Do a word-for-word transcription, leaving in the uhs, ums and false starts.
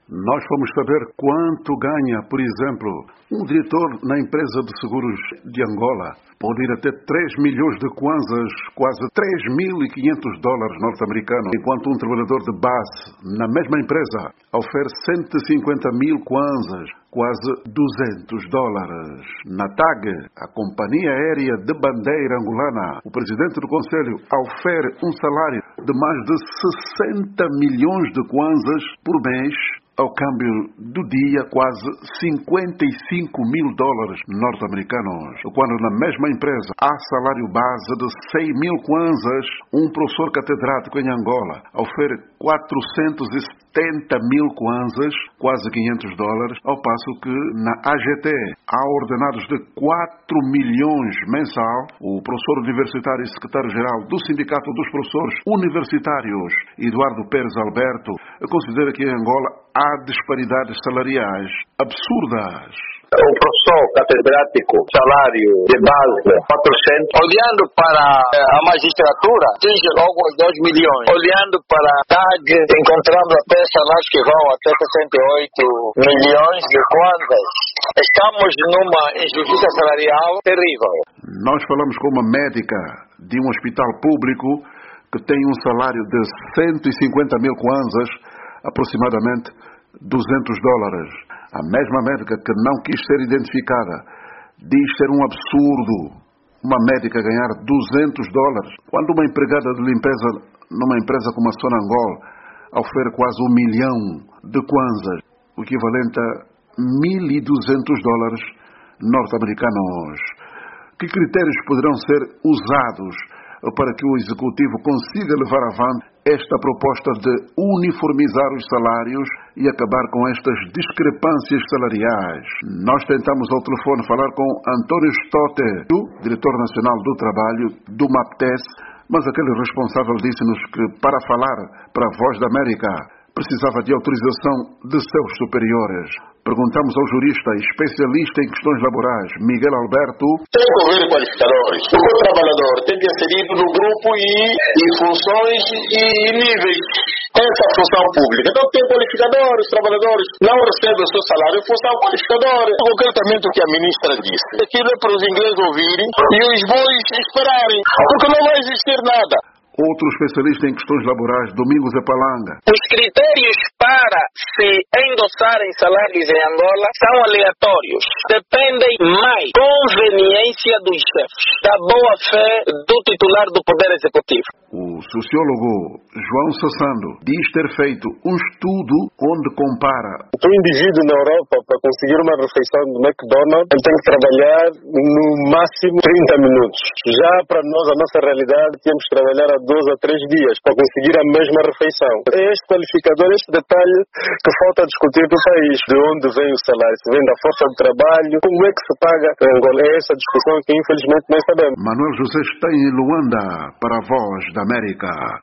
Nós fomos saber quanto ganha, por exemplo, um diretor na empresa de seguros de Angola. Pode ir até três milhões de kwanzas, quase três mil e quinhentos dólares norte-americanos, enquanto um trabalhador de base na mesma empresa oferece cento e cinquenta mil kwanzas, quase duzentos dólares. Na T A G, a Companhia Aérea de Bandeira Angolana, o presidente do Conselho ofere um salário de mais de sessenta milhões de kwanzas por mês, ao câmbio do dia, quase cinquenta e cinco mil dólares norte-americanos. Quando na mesma empresa há salário base de cem mil kwanzas, um professor catedrático em Angola ofere quatrocentos e setenta mil kwanzas, quase quinhentos dólares, ao passo que na A G T há ordenados de quatro milhões mensal. O professor universitário e secretário-geral do Sindicato dos Professores Universitários, Eduardo Pérez Alberto, considera que em Angola há disparidades salariais absurdas. Um professor catedrático, salário de base quatrocentos. Olhando para a magistratura, atinge logo os dois milhões. Olhando para a T A G, encontramos até salários que vão até sessenta e oito milhões de kwanzas. Estamos numa injustiça salarial terrível. Nós falamos com uma médica de um hospital público que tem um salário de cento e cinquenta mil kwanzas, aproximadamente duzentos dólares. A mesma médica que não quis ser identificada diz ser um absurdo uma médica ganhar duzentos dólares, quando uma empregada de limpeza numa empresa como a Sonangol ofere quase um milhão de kwanzas, o equivalente a mil e duzentos dólares norte-americanos. Que critérios poderão ser usados para que o Executivo consiga levar avante esta proposta de uniformizar os salários e acabar com estas discrepâncias salariais? Nós tentamos ao telefone falar com António Stotter, diretor nacional do trabalho do MAPTES, mas aquele responsável disse-nos que para falar para a Voz da América precisava de autorização de seus superiores. Perguntamos ao jurista e especialista em questões laborais, Miguel Alberto. Tem que haver qualificadores. O trabalhador tem que ser inserido no grupo e, e funções e, e níveis. Essa função pública. Então tem qualificadores, os trabalhadores não recebem o seu salário em função qualificador. Concretamente o que a ministra disse. Aquilo é para os ingleses ouvirem e os bois esperarem, porque não vai existir nada. Outro especialista em questões laborais, Domingos Epalanga. Os critérios para se endossarem salários em Angola são aleatórios. Dependem mais da conveniência dos chefes, da boa-fé do titular do Poder Executivo. O sociólogo João Sassando diz ter feito um estudo onde compara. O indivíduo na Europa, para conseguir uma refeição do McDonald's, ele tem que trabalhar no máximo trinta minutos. Já para nós, a nossa realidade, temos que trabalhar a dois a três dias para conseguir a mesma refeição. Este qualificador, este detalhe que falta discutir do país. De onde vem o salário? Se vem da força de trabalho? Como é que se paga em Angola? É essa discussão que infelizmente não sabemos. Manuel José está em Luanda para a Voz da América.